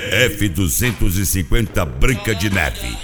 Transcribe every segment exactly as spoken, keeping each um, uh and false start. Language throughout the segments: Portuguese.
F duzentos e cinquenta Branca de Neve.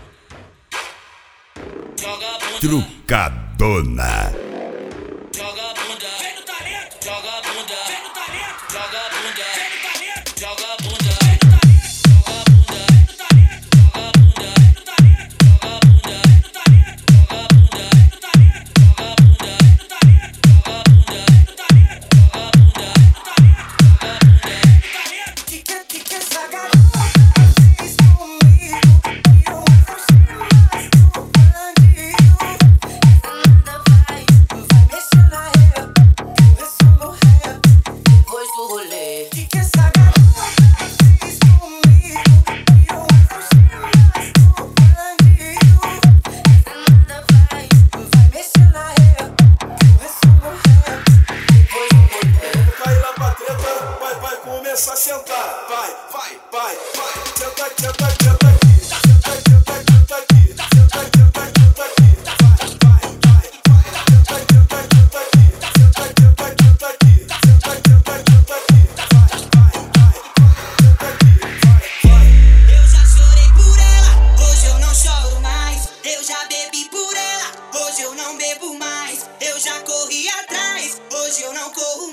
Trucadona. Joga bunda, vem no talento, joga bunda, vem no talento, joga bunda, vem no talento, joga bunda, vem no talento, joga bunda, vem no talento, joga bunda, vem no talento, joga bunda, vem no talento, joga bunda, vem no talento, joga bunda, vem no talento, joga bunda, vem no talento, joga bunda, vem no talento, joga bunda, vem no talento. Que que que que essa garota fez comigo? Eu acho mais do bandido. Nada vai, vai mexer na rap, começou no rap, depois do rolê. Que que essa garota fez comigo? Eu acho mais do bandido. Nada vai, vai mexer na rap, começou no rap, depois do rolê. Cai lá pra treta, vai, vai começar a sentar. Vai, vai, vai, vai. Senta, senta, senta aqui. Senta, senta, senta aqui. Senta, senta, senta aqui. Vai, vai, vai, vai. Senta, senta, senta aqui. Senta, senta, senta aqui. Senta, senta, senta aqui. Vai, vai, vai, vai. Senta aqui. Vai, vai. Eu já chorei por ela, hoje eu não choro mais. Eu já bebi por ela, hoje eu não bebo mais. Eu já corri atrás, hoje eu não corro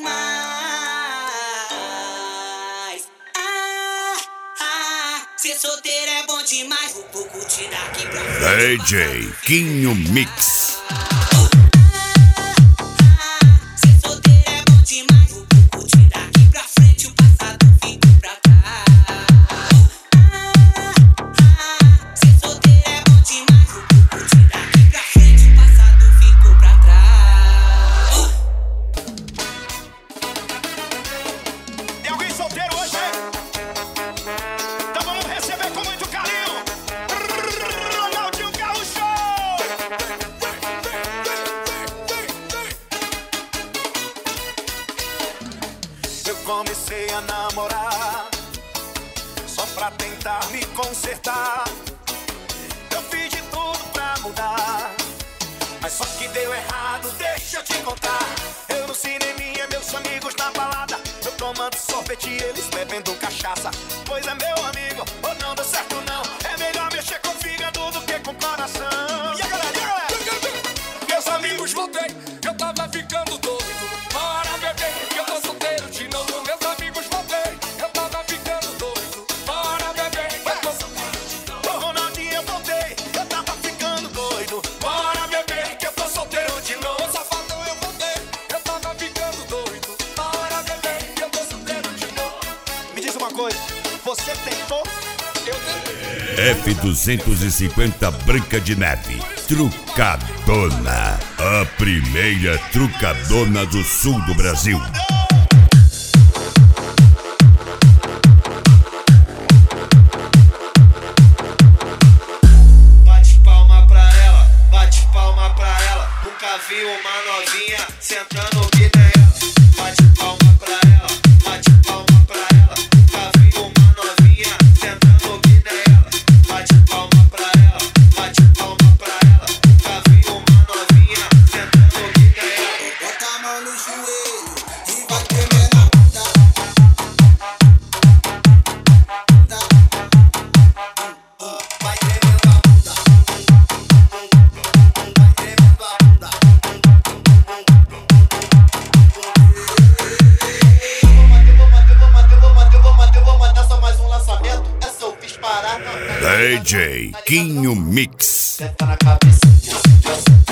mais. Ah, ah, ser solteiro é bom demais. Vou vou curtir daqui pra frente. D J Quinho Mix. Ser solteiro é bom demais. Vou vou curtir daqui pra frente. O passado fica pra trás. Ser solteiro é bom demais. Vou vou curtir daqui pra frente. O passado ficou pra trás. Tem alguém solteiro hoje, hein? Então vamos receber com muito carinho Ronaldinho Gaúcho! Eu comecei a namorar só pra tentar me consertar. Eu fiz de tudo pra mudar, mas só que deu errado, deixa eu te contar. Eu no cineminha, meus amigos na balada, eu tomando sorvete e eles bebendo cachaça. Pois é, meu amigo, ou não deu certo não. É melhor mexer com o fígado do que com o coração. E a galera, e a galera? Meus amigos, voltei, eu tava ficando doido. Bora beber, que eu tô solteiro de novo. Meus amigos, voltei, eu tava ficando doido. Bora beber, que eu tô solteiro de novo. Ô Ronaldinho, eu voltei, eu tava ficando doido. Bora beber, que eu tô solteiro de novo. Safadão, eu voltei, eu tava ficando doido. Bora beber, que eu tô solteiro de novo. Me diz uma coisa, você tentou? Eu tentei. F duzentos e cinquenta Branca de Neve. Trucadona. A primeira trucadona do sul do Brasil. Bate palma pra ela, bate palma pra ela. Nunca vi uma novinha sentando que nem ela. Bate palma pra ela, bate palma pra ela. Nunca vi uma novinha sentando que nem ela. Bate palma pra ela, bate palma pra ela. Nunca vi uma novinha sentando que nem ela. Bota a mão no joelho e vai tremer na bunda. Vai tremendo a bunda. Vai tremendo a bunda. Vou matar, vou matar, vou matar, vou matar, vou matar só mais um lançamento. Essa eu fiz parar. D J Quinho Mix. Senta na cabeça.